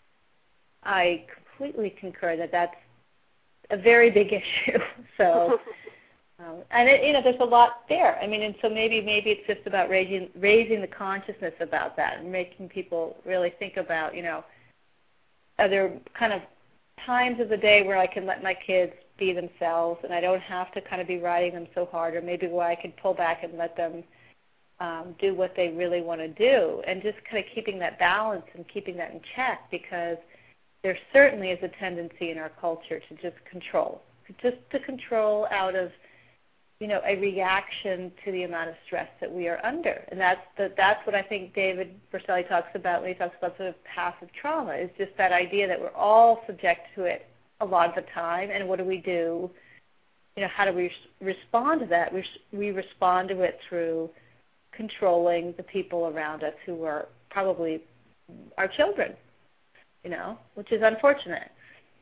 I completely concur that that's a very big issue. So, um, and it, you know, there's a lot there. I mean, and so maybe maybe it's just about raising raising the consciousness about that and making people really think about, you know, are there kind of times of the day where I can let my kids be themselves and I don't have to kind of be riding them so hard, or maybe where I can pull back and let them um, do what they really want to do, and just kind of keeping that balance and keeping that in check, because there certainly is a tendency in our culture to just control, just to control out of, you know, a reaction to the amount of stress that we are under. And that's the, that's what I think David Berceli talks about when he talks about sort of passive trauma, is just that idea that we're all subject to it a lot of the time, and what do we do? You know, how do we respond to that? We, we respond to it through controlling the people around us who are probably our children, you know, which is unfortunate.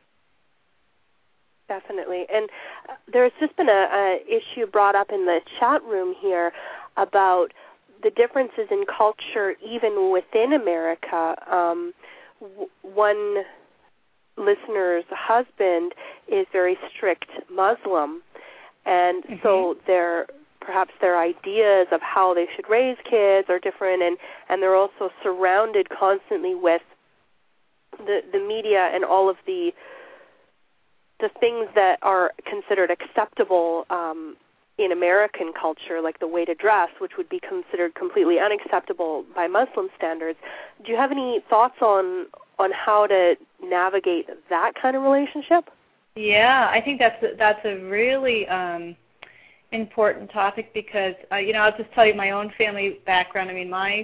Definitely. And uh, there's just been a, a issue brought up in the chat room here about the differences in culture even within America. Um, w- one listener's husband is very strict Muslim, and mm-hmm. so their perhaps their ideas of how they should raise kids are different, and, and they're also surrounded constantly with the the media and all of the the things that are considered acceptable um, in American culture, like the way to dress, which would be considered completely unacceptable by Muslim standards. Do you have any thoughts on on how to navigate that kind of relationship? Yeah, I think that's a, that's a really um, important topic because, uh, you know, I'll just tell you my own family background. I mean, my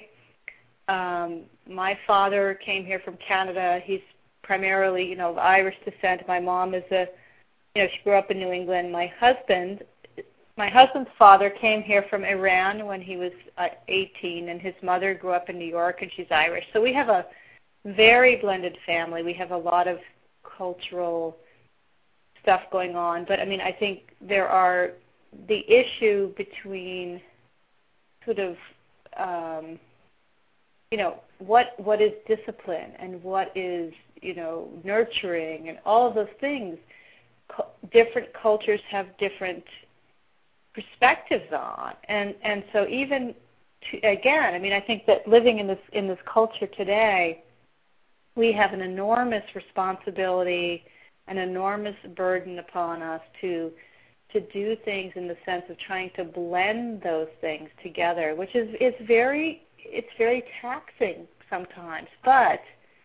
um, my father came here from Canada. He's primarily, you know, of Irish descent. My mom is a, you know, she grew up in New England. My husband, my husband's father came here from Iran when he was uh, eighteen, and his mother grew up in New York, and she's Irish. So we have a very blended family. We have a lot of cultural stuff going on. But, I mean, I think there are the issue between sort of, um, you know, what what is discipline and what is, you know, nurturing and all of those things. Co- different cultures have different perspectives on. And, and so even, to, again, I mean, I think that living in this in this culture today, we have an enormous responsibility, an enormous burden upon us to to do things in the sense of trying to blend those things together, which is it's very it's very taxing sometimes. But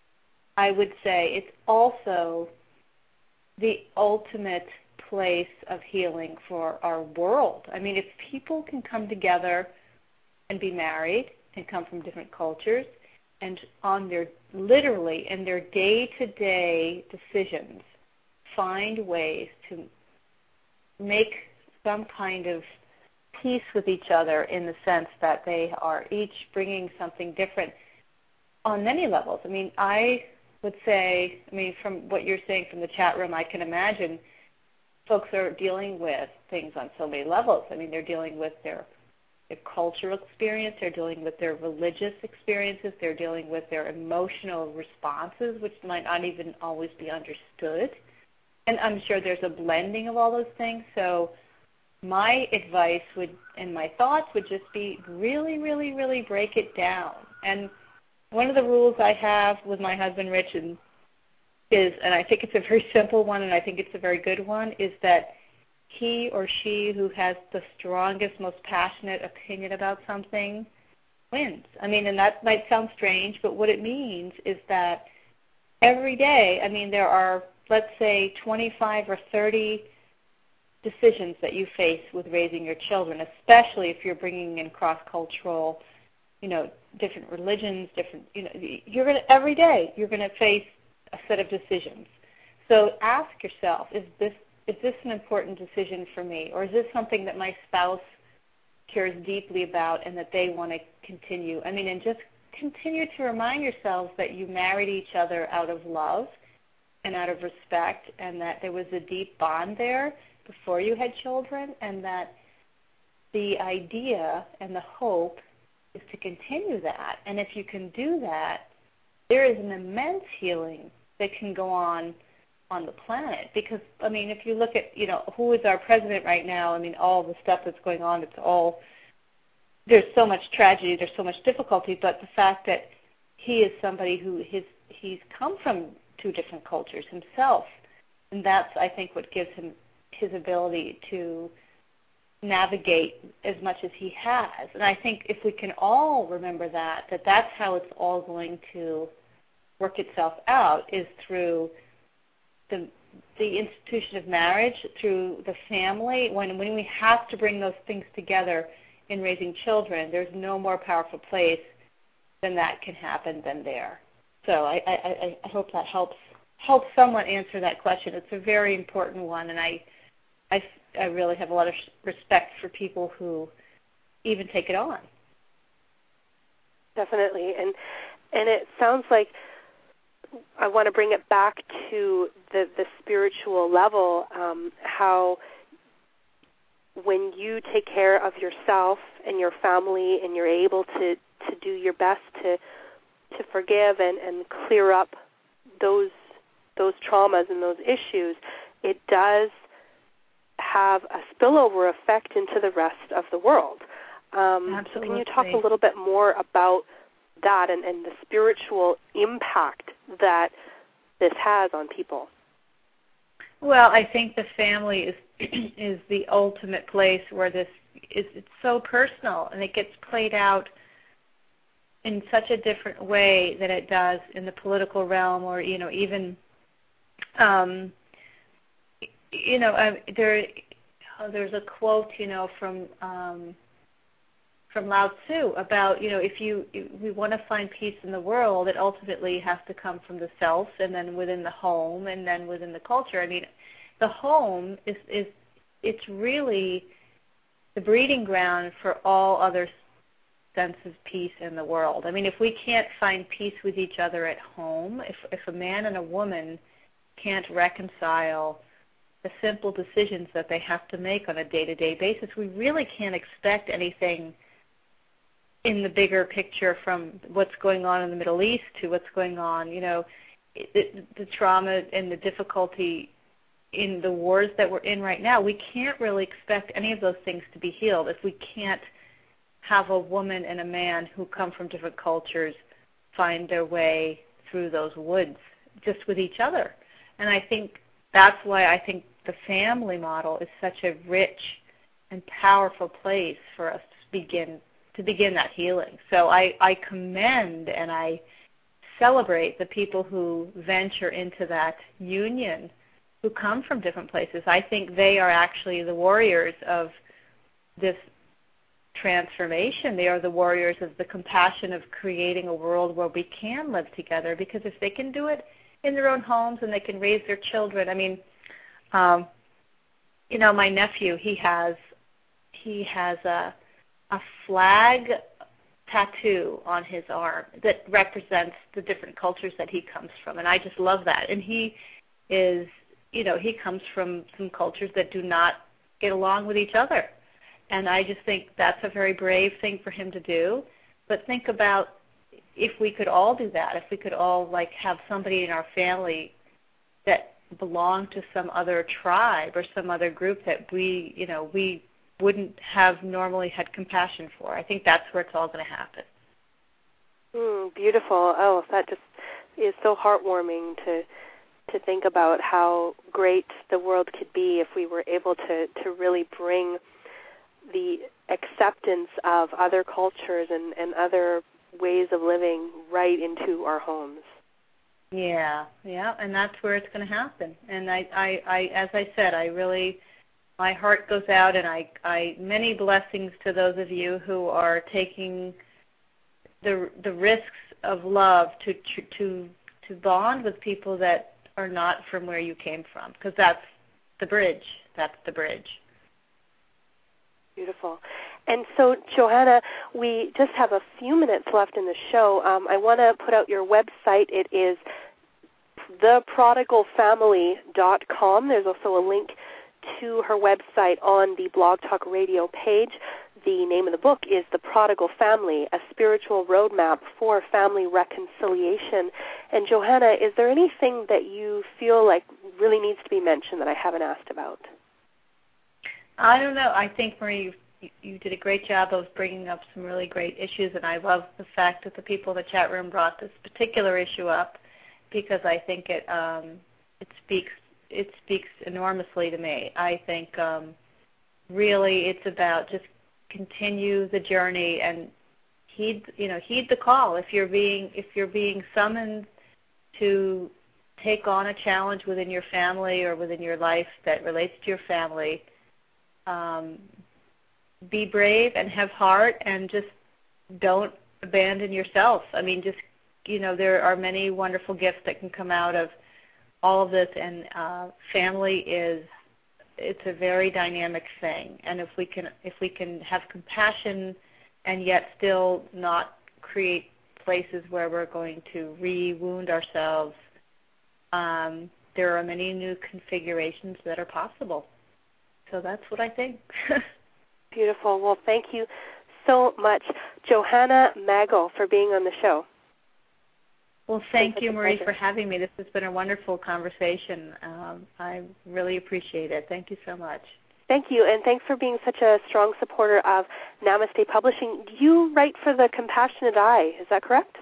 I would say it's also the ultimate place of healing for our world. I mean, if people can come together and be married and come from different cultures, and on their, literally, in their day-to-day decisions, find ways to make some kind of peace with each other in the sense that they are each bringing something different on many levels. I mean, I would say, I mean, from what you're saying from the chat room, I can imagine folks are dealing with things on so many levels. I mean, they're dealing with their their cultural experience, they're dealing with their religious experiences, they're dealing with their emotional responses, which might not even always be understood. And I'm sure there's a blending of all those things. So my advice would and my thoughts would just be really, really, really break it down. And one of the rules I have with my husband, Rich, and is, and I think it's a very simple one, and I think it's a very good one, is that he or she who has the strongest, most passionate opinion about something wins. I mean, and that might sound strange, but what it means is that every day, I mean, there are, let's say, twenty-five or thirty decisions that you face with raising your children, especially if you're bringing in cross-cultural, you know, different religions, different, you know, you're going to, every day, you're going to face a set of decisions. So ask yourself, is this is this an important decision for me, or is this something that my spouse cares deeply about and that they want to continue? I mean, and just continue to remind yourselves that you married each other out of love and out of respect, and that there was a deep bond there before you had children, and that the idea and the hope is to continue that. And if you can do that, there is an immense healing that can go on on the planet. Because, I mean, if you look at, you know, who is our president right now, I mean, all the stuff that's going on, it's all, there's so much tragedy, there's so much difficulty, but the fact that he is somebody who his, he's come from two different cultures himself, and that's, I think, what gives him his ability to navigate as much as he has. And I think if we can all remember that, that that's how it's all going to work itself out, is through the the institution of marriage, through the family. When when we have to bring those things together in raising children, there's no more powerful place than that can happen than there. So I, I, I hope that helps helps someone answer that question. It's a very important one, and I, I, I really have a lot of respect for people who even take it on. Definitely, and and it sounds like I want to bring it back to the, the spiritual level, um, how when you take care of yourself and your family and you're able to, to do your best to to forgive and, and clear up those those traumas and those issues, it does have a spillover effect into the rest of the world. Um, Absolutely. So can you talk a little bit more about that and, and the spiritual impact that this has on people? Well, I think the family is is the ultimate place where this is. It's so personal, and it gets played out in such a different way than it does in the political realm, or you know, even um, you know, uh, there oh, there's a quote, you know, from um, from Lao Tzu about, you know, if you if we want to find peace in the world, it ultimately has to come from the self, and then within the home, and then within the culture. I mean, the home is is it's really the breeding ground for all other sense of peace in the world. I mean, if we can't find peace with each other at home, if if a man and a woman can't reconcile the simple decisions that they have to make on a day-to-day basis, we really can't expect anything in the bigger picture, from what's going on in the Middle East to what's going on, you know, it, the trauma and the difficulty in the wars that we're in right now. We can't really expect any of those things to be healed if we can't have a woman and a man who come from different cultures find their way through those woods just with each other. And I think that's why I think the family model is such a rich and powerful place for us to begin to begin that healing. So I, I commend and I celebrate the people who venture into that union, who come from different places. I think they are actually the warriors of this transformation. They are the warriors of the compassion of creating a world where we can live together, because if they can do it in their own homes and they can raise their children. I mean, um, you know, my nephew, he has he has a a flag tattoo on his arm that represents the different cultures that he comes from, and I just love that. And he is, you know, he comes from some cultures that do not get along with each other, and I just think that's a very brave thing for him to do. But think about if we could all do that, if we could all, like, have somebody in our family that belonged to some other tribe or some other group that we, you know, we wouldn't have normally had compassion for. I think that's where it's all going to happen. Mm, beautiful. Oh, that just is so heartwarming to to think about how great the world could be if we were able to, to really bring the acceptance of other cultures and, and other ways of living right into our homes. Yeah, yeah, and that's where it's going to happen. And I, I, I, as I said, I really, my heart goes out, and I, I, many blessings to those of you who are taking the the risks of love to to to bond with people that are not from where you came from, because that's the bridge. That's the bridge. Beautiful. And so, Johanna, we just have a few minutes left in the show. Um, I want to put out your website. It is the prodigal family dot com. There's also a link to her website on the Blog Talk Radio page. The name of the book is The Prodigal Family, A Spiritual Roadmap for Family Reconciliation. And Johanna, is there anything that you feel like really needs to be mentioned that I haven't asked about? I don't know. I think, Marie, you, you did a great job of bringing up some really great issues, and I love the fact that the people in the chat room brought this particular issue up, because I think it um, it speaks it speaks enormously to me. I think um, really it's about just continue the journey and heed you know heed the call. If you're being if you're being summoned to take on a challenge within your family or within your life that relates to your family, um, be brave and have heart, and just don't abandon yourself. I mean, just you know there are many wonderful gifts that can come out of all of this, and uh, family is it's a very dynamic thing. And if we can if we can have compassion and yet still not create places where we're going to re-wound ourselves, um, there are many new configurations that are possible. So that's what I think. Beautiful. Well, thank you so much, Johanna Magel, for being on the show. Well, thank you, Marie, for having me. This has been a wonderful conversation. Um, I really appreciate it. Thank you so much. Thank you, and thanks for being such a strong supporter of Namaste Publishing. You write for the Compassionate Eye, is that correct?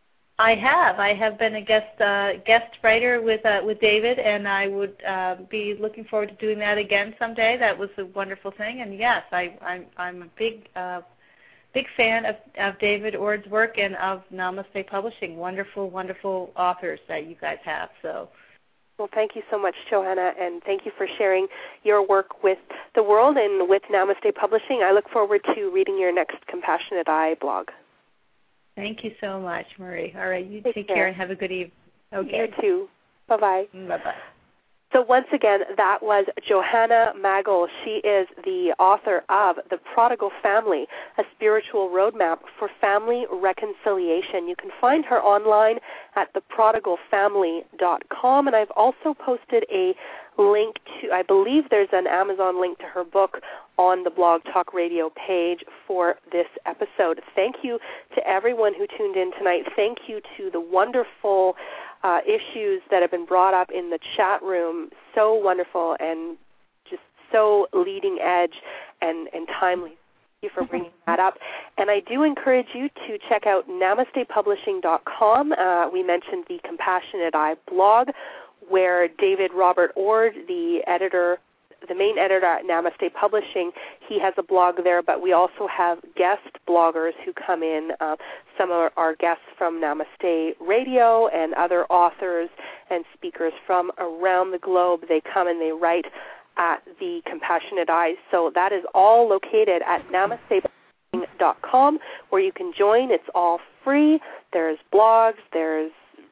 I have. I have been a guest uh, guest writer with uh, with David, and I would uh, be looking forward to doing that again someday. That was a wonderful thing, and yes, I, I'm I'm a big uh, big fan of, of David Ord's work and of Namaste Publishing. Wonderful, wonderful authors that you guys have. So. Well, thank you so much, Johanna, and thank you for sharing your work with the world and with Namaste Publishing. I look forward to reading your next Compassionate Eye blog. Thank you so much, Marie. All right, you take, take care. care and have a good evening. Okay. You too. Bye-bye. Bye-bye. So once again, that was Johanna Magel. She is the author of The Prodigal Family, A Spiritual Roadmap for Family Reconciliation. You can find her online at the prodigal family dot com, and I've also posted a link to, I believe there's an Amazon link to her book on the Blog Talk Radio page for this episode. Thank you to everyone who tuned in tonight. Thank you to the wonderful Uh, issues that have been brought up in the chat room. So wonderful and just so leading edge and, and timely. Thank you for bringing that up. And I do encourage you to check out namaste publishing dot com. Uh, we mentioned the Compassionate Eye blog, where David Robert Ord, the editor, the main editor at Namaste Publishing, he has a blog there, but we also have guest bloggers who come in. Uh, some are our guests from Namaste Radio and other authors and speakers from around the globe. They come and they write at the Compassionate Eye. So that is all located at namaste publishing dot com, where you can join. It's all free. There's blogs, there's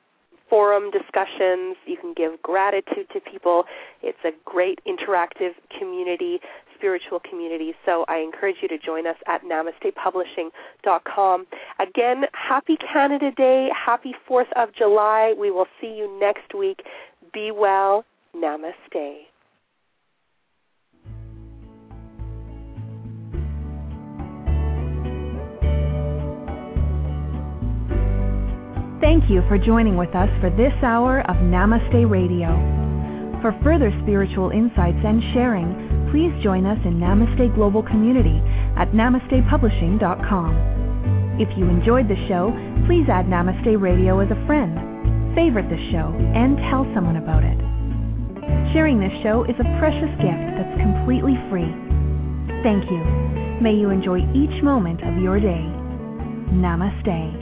forum discussions. You can give gratitude to people. It's a great interactive community, spiritual community. So I encourage you to join us at namaste publishing dot com. Again, happy Canada Day. Happy fourth of July. We will see you next week. Be well. Namaste. Thank you for joining with us for this hour of Namaste Radio. For further spiritual insights and sharing, please join us in Namaste Global Community at namaste publishing dot com. If you enjoyed the show, please add Namaste Radio as a friend, favorite the show, and tell someone about it. Sharing this show is a precious gift that's completely free. Thank you. May you enjoy each moment of your day. Namaste.